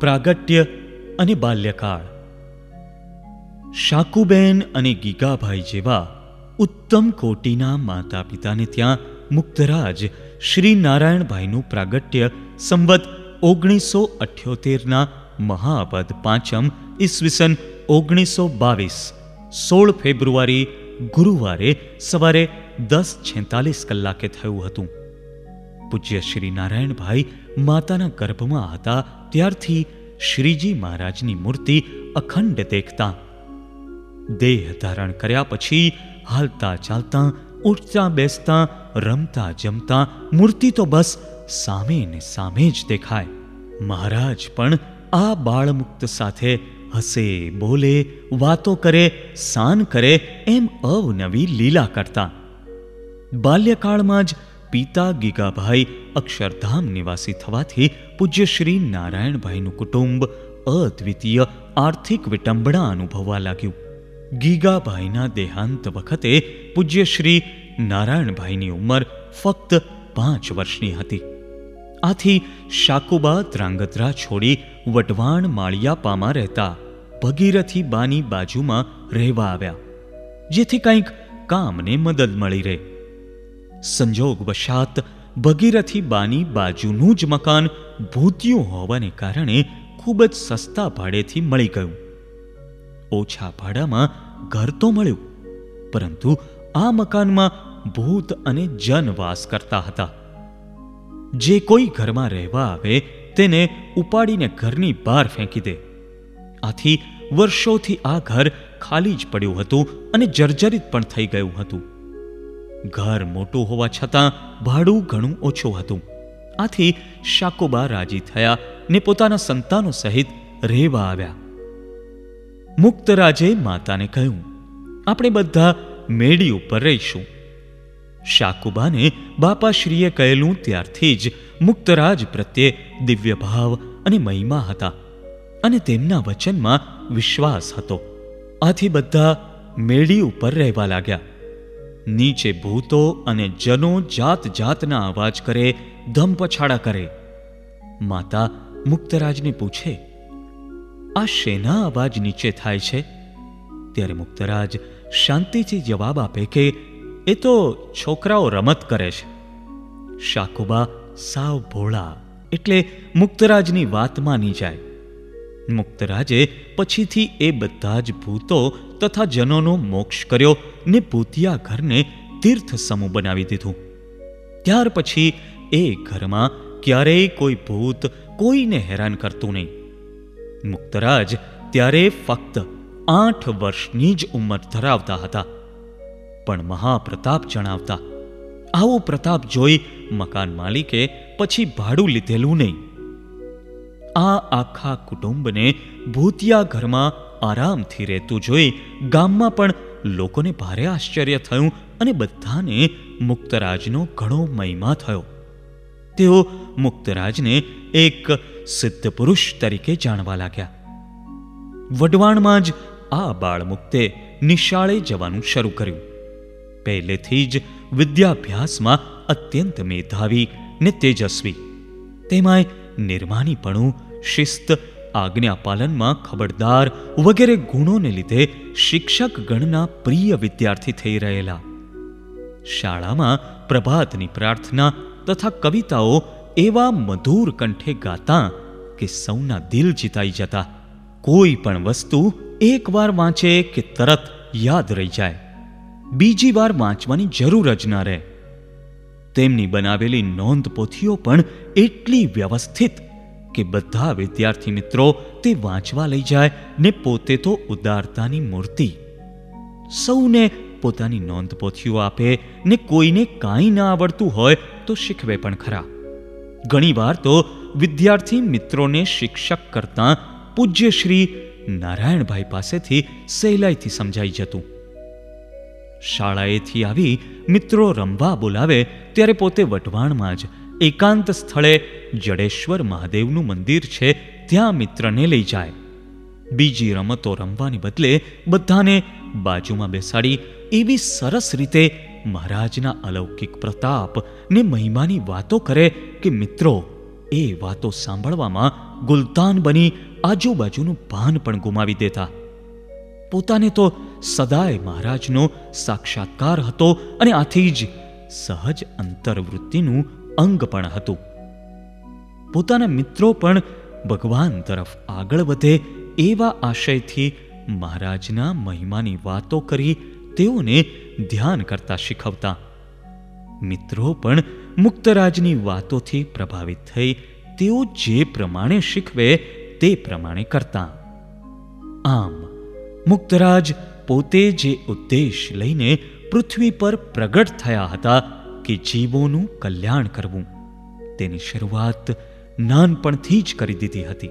પ્રાગટ્ય અને બાલ્યકાળ. શાકુબેન અને ગીગાભાઈ જેવા ઉત્તમ કોટીના માતા પિતાને ત્યાં મુક્તરાજ શ્રી નારાયણભાઈનું પ્રાગટ્ય સંવત 1978 મહાવદ પાંચમ ઈસવીસન 1922 16 ફેબ્રુઆરી ગુરુવારે સવારે 10:46 થયું હતું. પૂજ્ય શ્રી નારાયણભાઈ માતાના ગર્ભમાં હતા ત્યારથી શ્રીજી મહારાજની મૂર્તિ અખંડ દેખતા. દેહ ધારણ કર્યા પછી હાલતા ચાલતા, ઉઠતા બેસતા, રમતા જમતા મૂર્તિ તો બસ સામે ને સામે જ દેખાય. મહારાજ પણ આ બાળમુક્ત સાથે હસે, બોલે, વાતો કરે, સાન કરે એમ અવનવી લીલા કરતા. બાલ્યકાળમાં જ પિતા ગીગાભાઈ અક્ષરધામ નિવાસી થવાથી પૂજ્ય શ્રી નારાયણભાઈનું કુટુંબ અદ્વિતીય આર્થિક વિટંબણા અનુભવવા લાગ્યું. ગીગાભાઈના દેહાંત વખતે પૂજ્ય શ્રી નારાયણભાઈની ઉંમર ફક્ત 5 વર્ષની હતી. આથી શાકુબા ધ્રાંગધ્રા છોડી વઢવાણ માળિયાપામાં રહેતા ભગીરથી બાની બાજુમાં રહેવા આવ્યા, જેથી કંઈક કામને મદદ મળી રહે. સંજોગવશાત ભગીરથી બાની બાજુનું જ મકાન ભૂતિયું હોવાને કારણે ખૂબ જ સસ્તા ભાડેથી મળી ગયું. ઓછા ભાડામાં ઘર તો મળ્યું, પરંતુ આ મકાનમાં ભૂત અને જન વાસ કરતા હતા. જે કોઈ ઘરમાં રહેવા આવે તેને ઉપાડીને ઘરની બહાર ફેંકી દે. આથી વર્ષોથી આ ઘર ખાલી જ પડ્યું હતું અને જર્જરિત પણ થઈ ગયું હતું. ઘર મોટું હોવા છતાં ભાડું ઘણું ઓછું હતું. આથી શાકુબા રાજી થયા ને પોતાના સંતાનો સહિત રહેવા આવ્યા. મુક્તરાજે માતાને કહ્યું, આપણે બધા મેડી ઉપર રહીશું. શાકુબાને બાપાશ્રીએ કહેલું ત્યારથી જ મુક્તરાજ પ્રત્યે દિવ્ય ભાવ અને મહિમા હતા અને તેમના વચનમાં વિશ્વાસ હતો. આથી બધા મેડી ઉપર રહેવા લાગ્યા. નીચે ભૂતો અને જનો જાત જાતના અવાજ કરે, ધમપછાડા કરે. માતા મુક્તરાજને પૂછે, આ શેના અવાજ નીચે થાય છે? ત્યારે મુક્તરાજ શાંતિથી જવાબ આપે કે એ તો છોકરાઓ રમત કરે છે. શાકુબા સાવ ભોળા એટલે મુક્તરાજની વાત માની જાય. મુક્તરાજે પછીથી એ બધા જ ભૂતો તથા જનોનો મોક્ષ કર્યો ને ભૂતિયા ઘરને તીર્થ સમૂહ બનાવી દીધું. ત્યાર પછી એ ઘરમાં ક્યારેય કોઈ ભૂત કોઈને હેરાન કરતું નહીં. મુક્તરાજ ત્યારે ફક્ત 8 વર્ષની જ ઉંમર ધરાવતા હતા, પણ મહાપ્રતાપ જણાવતા. આવો પ્રતાપ જોઈ મકાન માલિકે પછી ભાડું લીધેલું નહીં. આ આખા કુટુંબને ભૂતિયા ઘરમાં આરામથી રહેતું જોઈ ગામમાં પણ લોકોને ભારે આશ્ચર્ય થયું અને બધાને મુક્તરાજનો ઘણો મહિમા થયો. તેઓ મુક્તરાજને એક સિદ્ધ પુરુષ તરીકે જાણવા લાગ્યા. વઢવાણમાં જ આ બાળમુક્તે નિશાળે જવાનું શરૂ કર્યું. પહેલેથી જ વિદ્યાભ્યાસમાં અત્યંત મેધાવી ને તેજસ્વી. તેમાંય નિર્માનીપણું, શિસ્ત, આજ્ઞાપાલનમાં ખબરદાર વગેરે ગુણોને લીધે શિક્ષક ગણના પ્રિય વિદ્યાર્થી થઈ રહેલા. શાળામાં પ્રભાતની પ્રાર્થના તથા કવિતાઓ એવા મધુર કંઠે ગાતા કે સૌના દિલ જીતાઈ જતા. કોઈ પણ વસ્તુ એકવાર વાંચે કે તરત યાદ રહી જાય, બીજી વાર વાંચવાની જરૂર જ ન રહે. તેમની બનાવેલી નોંધ પોથીઓ પણ એટલી વ્યવસ્થિત કે બધા વિદ્યાર્થી મિત્રો તે વાંચવા લઈ જાય ને પોતે તો ઉદારતાની મૂર્તિ. સૌને પોતાની નોંધ પોથીઓ આપે ને કોઈને કાંઈ ન આવડતું હોય તો શીખવે પણ ખરા. ઘણીવાર તો વિદ્યાર્થી મિત્રોને શિક્ષક કરતાં પૂજ્ય શ્રી નારાયણભાઈ પાસેથી સહેલાઈથી સમજાઈ જતું. શાળાએથી આવી મિત્રો રમવા બોલાવે ત્યારે પોતે વઢવાણમાં જ એકાંત સ્થળે જડેશ્વર મહાદેવનું મંદિર છે ત્યાં મિત્રને લઈ જાય. બીજી રમતો રમવાને બદલે બધાને બાજુમાં બેસાડી એવી સરસ રીતે મહારાજના અલૌકિક પ્રતાપ ને મહિમાની વાતો કરે કે મિત્રો એ વાતો સાંભળવામાં ગુલતાન બની આજુબાજુનું ભાન પણ ગુમાવી દેતા. પોતાને તો સદાય મહારાજનો સાક્ષાત્કાર હતો અને આથી જ સહજ અંતર્વૃત્તિનું અંગ પણ હતું. પોતાના મિત્રો પણ ભગવાન તરફ આગળ વધે એવા આશયથી મહારાજના મહિમાની વાતો કરી તેઓને ધ્યાન કરતા શીખવતા. મિત્રો પણ મુક્તરાજની વાતોથી પ્રભાવિત થઈ તેઓ જે પ્રમાણે શીખવે તે પ્રમાણે કરતા. આમ મુક્તરાજ પોતે જે ઉદ્દેશ લઈને પૃથ્વી પર પ્રગટ થયા હતા કે જીવોનું કલ્યાણ કરવું, તેની શરૂઆત નાનપણથી જ કરી દીધી હતી.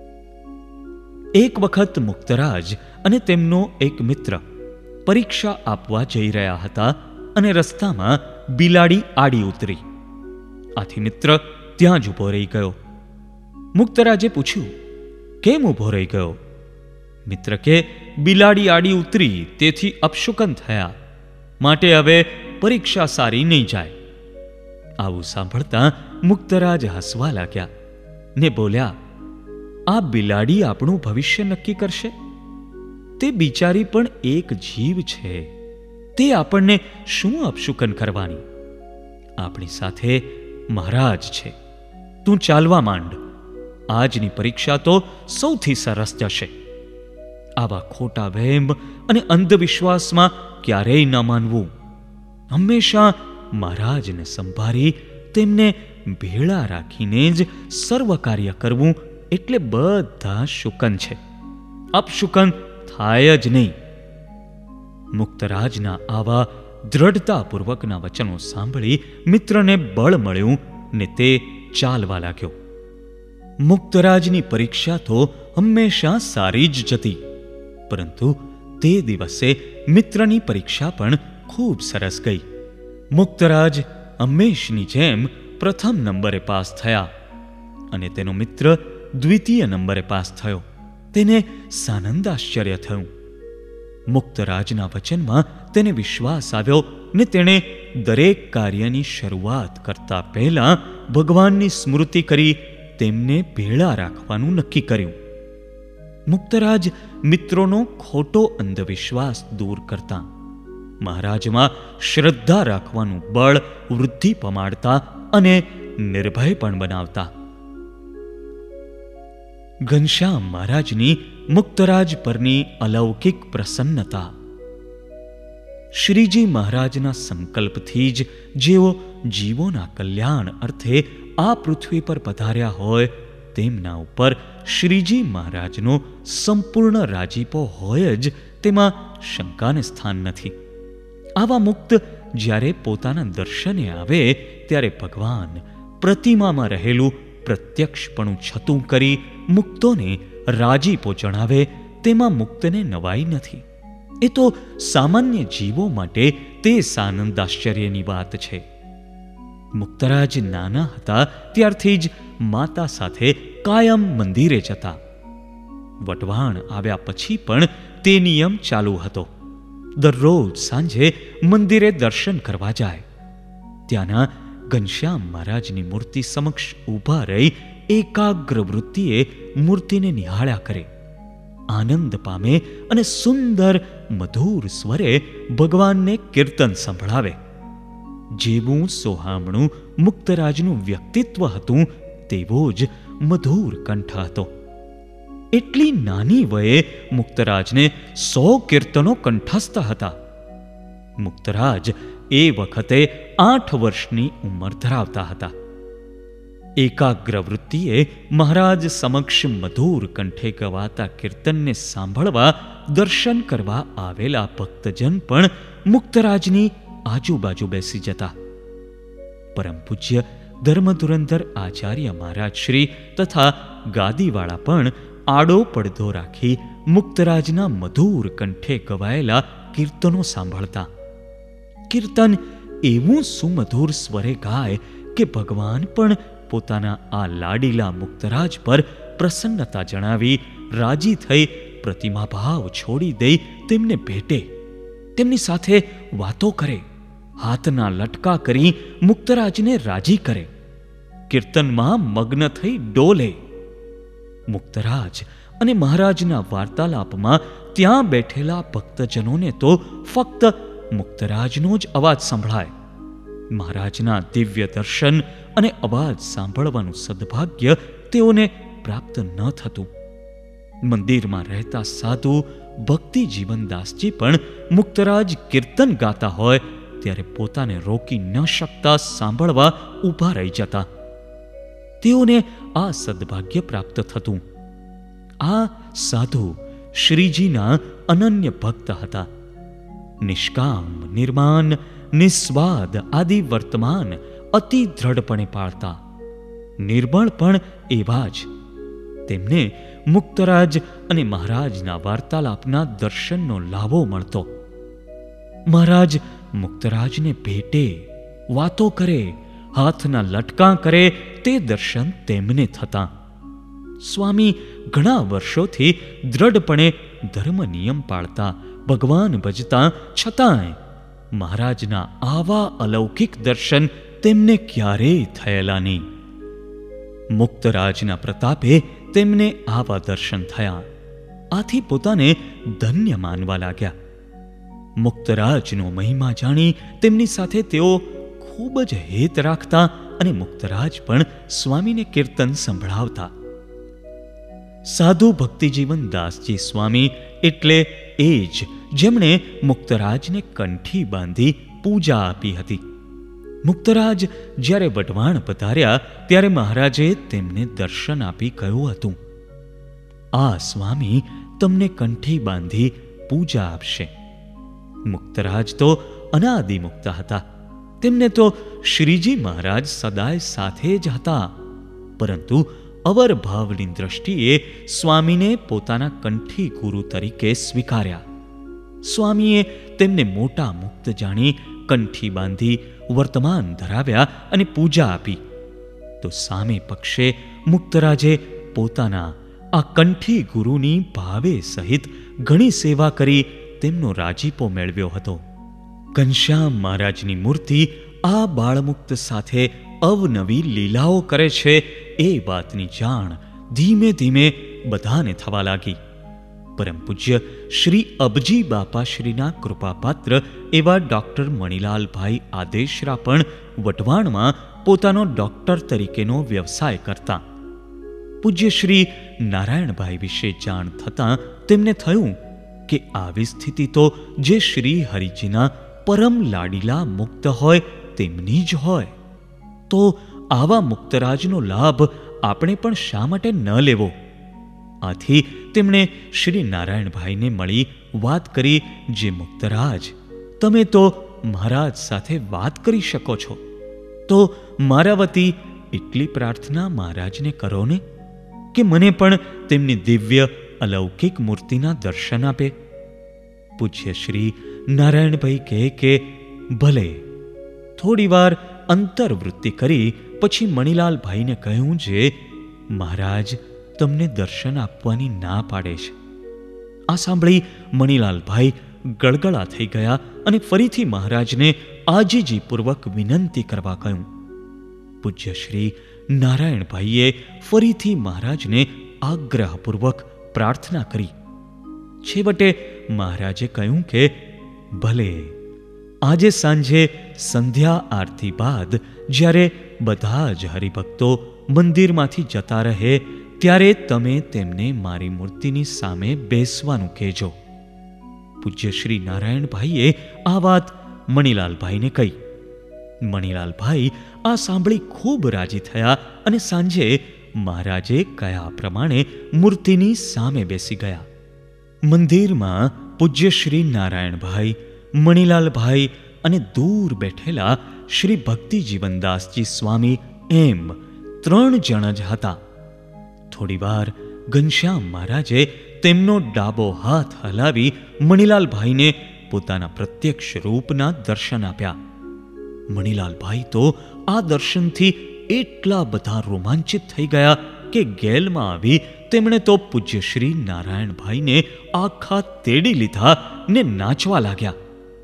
એક વખત મુક્તરાજ અને તેમનો એક મિત્ર પરીક્ષા આપવા જઈ રહ્યા હતા અને રસ્તામાં બિલાડી આડી ઉતરી. આથી મિત્ર ત્યાં જ ઊભો રહી ગયો. મુક્તરાજે પૂછ્યું, કેમ ઊભો રહી ગયો? મિત્ર કે, બિલાડી આડી ઉતરી તેથી અપશુકન થયા, માટે હવે પરીક્ષા સારી નહીં જાય. આવું સાંભળતા મુક્તરાજ હસવા લાગ્યા ને બોલ્યા, આ બિલાડી આપણું ભવિષ્ય નક્કી કરશે? તે બિચારી પણ એક જીવ છે, તે આપણને શું અપશુકન કરવાની? આપણી સાથે મહારાજ છે, તું ચાલવા માંડ. આજની પરીક્ષા તો સૌથી સરસ જશે. આવા ખોટા વહેમ અને અંધવિશ્વાસમાં ક્યારેય ન માનવું. હંમેશા મહારાજને સંભાળી તેમને ભેળા રાખીને જ સર્વ કાર્ય કરવું એટલે બધા શુકન છે, અપશુકન થાય જ નહીં. મુક્તરાજના આવા દ્રઢતાપૂર્વકના વચનો સાંભળી મિત્રને બળ મળ્યું ને તે ચાલવા લાગ્યો. મુક્તરાજની પરીક્ષા તો હંમેશા સારી જ જતી, પરંતુ તે દિવસે મિત્રની પરીક્ષા પણ ખૂબ સરસ ગઈ. મુક્તરાજ હંમેશની જેમ પ્રથમ નંબરે પાસ થયા અને તેનો મિત્ર દ્વિતીય નંબરે પાસ થયો. તેને સાનંદ આશ્ચર્ય થયું. મુક્તરાજના વચનમાં તેને વિશ્વાસ આવ્યો ને તેણે દરેક કાર્યની શરૂઆત કરતા પહેલા ભગવાનની સ્મૃતિ કરી તેમને ભેળા રાખવાનું નક્કી કર્યું. મુક્તરાજ મિત્રોનો ખોટો અંધવિશ્વાસ દૂર કરતા, મહારાજમાં શ્રદ્ધા રાખવાનું બળ વૃદ્ધિ પમાડતા અને નિર્ભય પણ બનાવતા. ઘનશ્યામ મહારાજની મુક્તરાજ પરની અલૌકિક પ્રસન્નતા. શ્રીજી મહારાજના સંકલ્પથી જ જેઓ જીવોના કલ્યાણ અર્થે આ પૃથ્વી પર પધાર્યા હોય તેમના ઉપર શ્રીજી મહારાજનો સંપૂર્ણ રાજીપો હોય જ તેમાં શંકાને સ્થાન નથી. આવા મુક્ત જ્યારે પોતાના દર્શને આવે ત્યારે ભગવાન પ્રતિમામાં રહેલું પ્રત્યક્ષપણું છતું કરી મુક્તોને રાજીપો જણાવે તેમાં મુક્તને નવાઈ નથી. એ તો સામાન્ય જીવો માટે તે સાનંદ આશ્ચર્યની વાત છે. મુક્તરાજ નાના હતા ત્યારથી જ માતા સાથે કાયમ મંદિરે જતા. વટવાણ આવ્યા પછી પણ તે નિયમ ચાલુ હતો. દરરોજ સાંજે મંદિરે દર્શન કરવા જાય. ત્યાંના ઘનશ્યામ મહારાજની મૂર્તિ સમક્ષ ઊભા રહી એકાગ્ર વૃત્તિએ મૂર્તિને નિહાળ્યા કરે, આનંદ પામે અને સુંદર મધુર સ્વરે ભગવાનને કીર્તન સંભળાવે. જેવું સોહામણું મુક્તરાજનું વ્યક્તિત્વ હતું તેવો જ મધુર કંઠ હતો. એટલી નાની વયે મુક્તરાજને 100 કીર્તનો કંઠસ્થ હતા. મુક્તરાજ એ વખતે 8 વર્ષની ઉંમર ધરાવતા હતા. એકાગ્ર વૃત્તિએ મહારાજ સમક્ષ મધુર કંઠે ગવાતા કીર્તનને સાંભળવા દર્શન કરવા આવેલા ભક્તજન પણ મુક્તરાજની આજુબાજુ બેસી જતા. પરમ પૂજ્ય ધર્મધુરંધર આચાર્ય મહારાજ શ્રી તથા ગાદીવાળા પણ આડો પડદો રાખી મુક્તરાજના મધુર કંઠે ગવાયેલા કીર્તનો સાંભળતા. કીર્તન એવું સુમધુર સ્વરે ગાય કે ભગવાન પણ પોતાના આ લાડીલા મુક્તરાજ પર પ્રસન્નતા જણાવી રાજી થઈ પ્રતિમા ભાવ છોડી દઈ તેમને ભેટે, તેમની સાથે વાતો કરે, હાથના લટકા કરી મુક્તરાજને રાજી કરે, કીર્તનમાં મગ્ન થઈ ડોલે. મુક્તરાજ અને મહારાજના વાર્તાલાપમાં ત્યાં બેઠેલા ભક્તજનોને તો ફક્ત મુક્તરાજનો જ અવાજ સંભળાય. મહારાજના દિવ્ય દર્શન અને અવાજ સાંભળવાનું સદભાગ્ય તેઓને પ્રાપ્ત ન થતું. મંદિરમાં રહેતા સાધુ ભક્તિ જીવનદાસજી પણ મુક્તરાજ કીર્તન ગાતા હોય ત્યારે પોતાને રોકી ન શકતા સાંભળવા ઊભા રહી જતા. તેઓને આ સદભાગ્ય પ્રાપ્ત થતું. આ સાધુ શ્રીજીના અનન્ય ભક્ત હતા. નિષ્કામ, નિર્માન, નિસ્વાદ આદિ વર્તમાન અતિ દ્રઢપણે પાળતા. નિર્મળ પણ એવા જ. તેમને મુક્તરાજ અને મહારાજના વાર્તાલાપના દર્શનનો લાભો મળતો. મહારાજ મુક્તરાજને ભેટે, વાતો કરે, હાથના લટકાં કરે તે દર્શન તેમને થતા. સ્વામી ઘણા વર્ષોથી દ્રઢપણે ધર્મ નિયમ પાળતા, ભગવાન ભજતા, છતાંય મહારાજના આવા અલૌકિક દર્શન તેમને ક્યારેય થયેલા નહીં. મુક્તરાજના પ્રતાપે તેમને આવા દર્શન થયા. આથી પોતાને ધન્ય માનવા લાગ્યા. મુક્તરાજનો મહિમા જાણી તેમની સાથે તેઓ ખૂબ જ હેત રાખતા અને મુક્તરાજ પણ સ્વામીને કીર્તન સંભળાવતા. સાધુ ભક્તિજીવન દાસજી સ્વામી એટલે એ જ જેમણે મુક્તરાજને કંઠી બાંધી પૂજા આપી હતી. મુક્તરાજ જ્યારે વઢવાણ પધાર્યા ત્યારે મહારાજે તેમને દર્શન આપી કહ્યું હતું, આ સ્વામી તમને કંઠી બાંધી પૂજા આપશે. મુક્તરાજ તો અનાદિમુક્ત હતા. તેમને તો શ્રીજી મહારાજ સદાય સાથે જ હતા. પરંતુ અવર ભાવની દ્રષ્ટિએ સ્વામીને પોતાના કંઠી ગુરુ તરીકે સ્વીકાર્યા. સ્વામીએ તેમને મોટા મુક્ત જાણી કંઠી બાંધી વર્તમાન ધરાવ્યા અને પૂજા આપી. તો સામે પક્ષે મુક્તરાજે પોતાના આ કંઠી ગુરુની ભાવે સહિત ઘણી સેવા કરી તેમનો રાજીપો મેળવ્યો હતો. ઘનશ્યામ મહારાજની મૂર્તિ આ બાળમુક્ત સાથે અવનવી લીલાઓ કરે છે એ વાતની જાણ ધીમે ધીમે બધાને થવા લાગી. પરમ પૂજ્ય શ્રી અબજી બાપાશ્રીના કૃપાપાત્ર એવા ડોક્ટર મણિલાલભાઈ આદેશરા પણ વઢવાણમાં પોતાનો ડોક્ટર તરીકેનો વ્યવસાય કરતા. પૂજ્ય શ્રી નારાયણભાઈ વિશે જાણ થતાં તેમને થયું કે આવી સ્થિતિ તો જે શ્રી હરિજીના પરમ લાડીલા મુક્ત હોય તેમની જ હોય. તો આવા મુક્તરાજનો લાભ આપણે પણ શા માટે ન લેવો? આથી તેમણે શ્રી નારાયણભાઈને મળી વાત કરી, જે મુક્તરાજ, તમે તો મહારાજ સાથે વાત કરી શકો છો, તો મારા વતી એટલી પ્રાર્થના મહારાજને કરો ને કે મને પણ તેમની દિવ્ય અલૌકિક મૂર્તિના દર્શન આપે. પૂજ્ય શ્રી નારાયણભાઈ કહે કે ભલે. થોડી વાર અંતર્વૃત્તિ કરી પછી મણિલાલભાઈને કહ્યું, જે મહારાજ તમને દર્શન આપવાની ના પાડે છે. આ સાંભળી મણિલાલભાઈ ગળગળા થઈ ગયા અને ફરીથી મહારાજને આજીજીપૂર્વક વિનંતી કરવા કહ્યું. પૂજ્ય શ્રી નારાયણભાઈએ ફરીથી મહારાજને આગ્રહપૂર્વક પ્રાર્થના કરી. છેવટે મહારાજે કહ્યું કે ભલે, આજે સાંજે સંધ્યા આરતી બાદ જ્યારે બધા જ હરિભક્તો મંદિરમાંથી જતા રહે ત્યારે તમે તેમને મારી મૂર્તિની સામે બેસવાનું કહેજો. પૂજ્ય શ્રી નારાયણભાઈએ આ વાત મણિલાલભાઈને કહી. મણિલાલભાઈ આ સાંભળી ખૂબ રાજી થયા અને સાંજે મહારાજે કયા પ્રમાણે મૂર્તિની સામે બેસી ગયા. મંદિરમાં પૂજ્ય શ્રી નારાયણભાઈ, મણિલાલભાઈ અને દૂર બેઠેલા શ્રી ભક્તિજીવનદાસજી સ્વામી એમ 3 જણ જ હતા. થોડીવાર ઘનશ્યામ મહારાજે તેમનો ડાબો હાથ હલાવી મણિલાલભાઈને પોતાના પ્રત્યક્ષ રૂપના દર્શન આપ્યા. મણિલાલભાઈ તો આ દર્શનથી એટલા બધા રોમાંચિત થઈ ગયા કે ગેલમાં આવી તેમણે તો પૂજ્ય શ્રી નારાયણભાઈને આખા તેડી લીધા ને નાચવા લાગ્યા.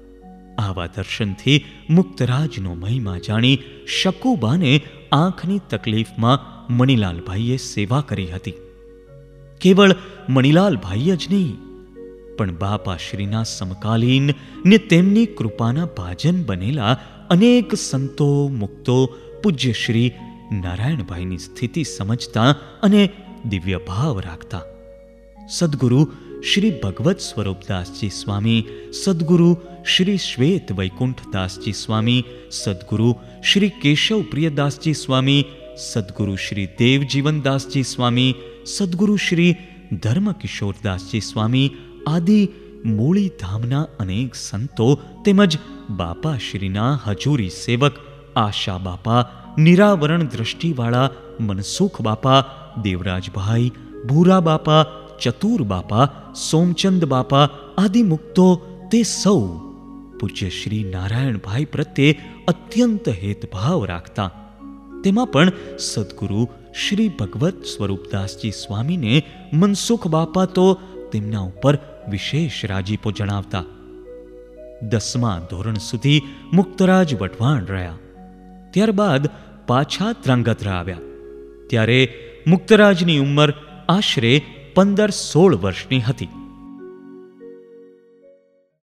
આવા દર્શનથી મુક્તરાજનો મહિમા જાણી શકુબાને આંખની તકલીફમાં મણિલાલભાઈએ સેવા કરી હતી. કેવળ મણિલાલભાઈ જ નહીં, પણ બાપાશ્રીના સમકાલીન ને તેમની કૃપાના ભાજન બનેલા અનેક સંતો મુક્તો પૂજ્ય શ્રી નારાયણભાઈની સ્થિતિ સમજતા અને દિવ્ય ભાવ રાખતા. સદગુરુ શ્રી ભગવત સ્વરૂપદાસજી સ્વામી, સદગુરુ શ્રી શ્વેત વૈકુંઠદાસજી સ્વામી, સદગુરુ શ્રી કેશવ પ્રિયદાસજી સ્વામી, સદગુરુ શ્રી દેવજીવનદાસજી સ્વામી, સદગુરુ શ્રી ધર્મકિશોરદાસજી સ્વામી આદિ મૂળી ધામના અનેક સંતો તેમજ બાપાશ્રીના હજુરી સેવક આશા બાપા, નિરાવરણ દ્રષ્ટિવાળા મનસુખ બાપા, દેવરાજભાઈ, ભૂરા બાપા, ચતુર બાપા, સોમચંદ બાપા આદિ મુક્તો તે સૌ પૂજ્ય શ્રી નારાયણભાઈ પ્રત્યે અત્યંત હેતભાવ રાખતા. તેમાં પણ સદગુરુ શ્રી ભગવત સ્વરૂપદાસજી સ્વામીને મનસુખ બાપા તો તેમના ઉપર વિશેષ રાજીપો જણાવતા. 10મા ધોરણ સુધી મુક્તરાજ વઢવાણ રહ્યા. ત્યારબાદ પાછા ધ્રાંગધ્રા આવ્યા. ત્યારે મુક્તરાજની ઉંમર આશરે 15-16 વર્ષની હતી.